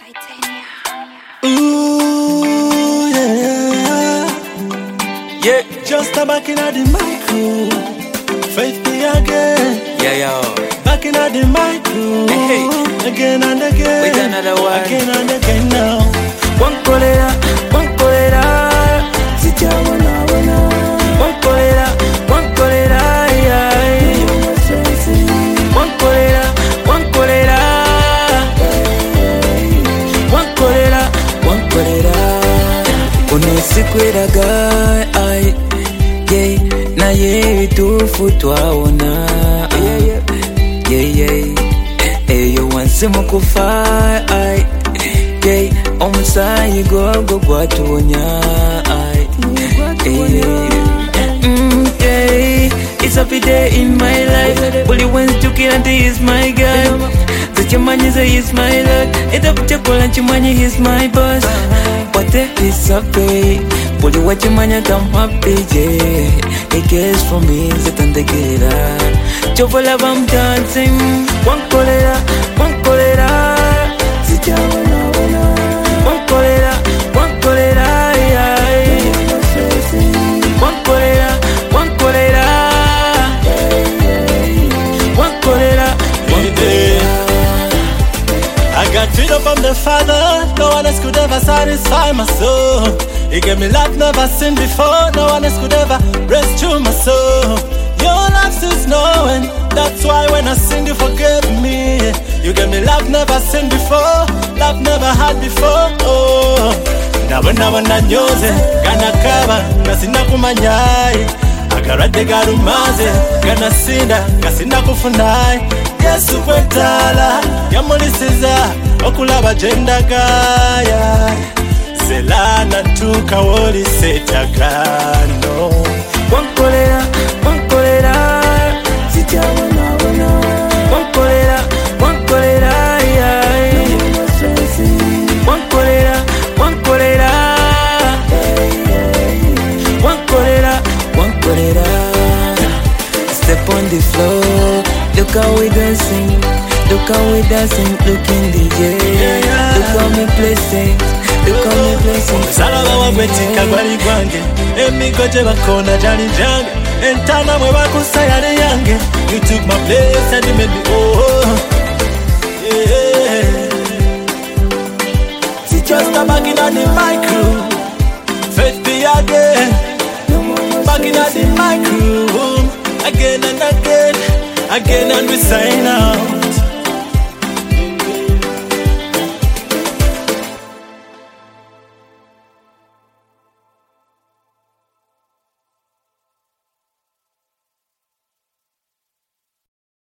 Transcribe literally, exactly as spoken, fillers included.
Ooh, yeah. Yeah, Just a back in at the micro. Faith me again. yeah, yo. Back in at the micro. Hey. Again and again. With another one. Again and again now. One cholera, one cholera. Sitya wana wana. One cholera, one cholera. Yeah. One cholera, one cholera. One cholera, one cholera. Kuno sikweraga ai. Yeah, na ye tufu twaona. Yeah, yeah. Eyo wansi mukufa ai. Yeah, omusayi gogo gwatuonya ai. Yeah. Mm, yeah. It's a happy day in my life. Bully wants to kill and he is my guy. The Chimanyi say he's my lord. It's a chapel and Chimanyi he's my boss. What the is a pay? Bully what Chimanyi come happy, yeah. He cares for me, sit and the get out. Chopola I'm dancing. One cholera, one cholera. Sitya wana wana. One cholera, one cholera, yeah. One cholera, one cholera. One cholera, one cholera. I got freedom from the Father. No one else could ever satisfy my soul. He gave me life never seen before. No one else could ever rescue my soul. Your love is knowing. That's why when I sin, you forgive me. You gave me love never seen before. Love never had before. Oh, never, never, nanyoze. Gana kaba, kasina kumanyai. Agarade garumaze, gana sinda, kasina kufunai. Yesu kwetala, yamulisiza, okulaba jenda gaya. Zelana tuka woli setagano. One cholera, one cholera. Sitya wana wana. One cholera, one cholera, yeah. One cholera, one cholera. One cholera, one cholera. Step on the floor, look how we dancing. Look how we dancing, looking D J. Look how me placing, look how me placing. Salaba wagwetika gwali gwange. Emigo gye bakona jali jange. Entana mwe bakusa yali yange. You took my place and you made me oh. Yeah. See just a back in on the micro. Faith be again. Back in on the micro. Again and again. Again and we sign out.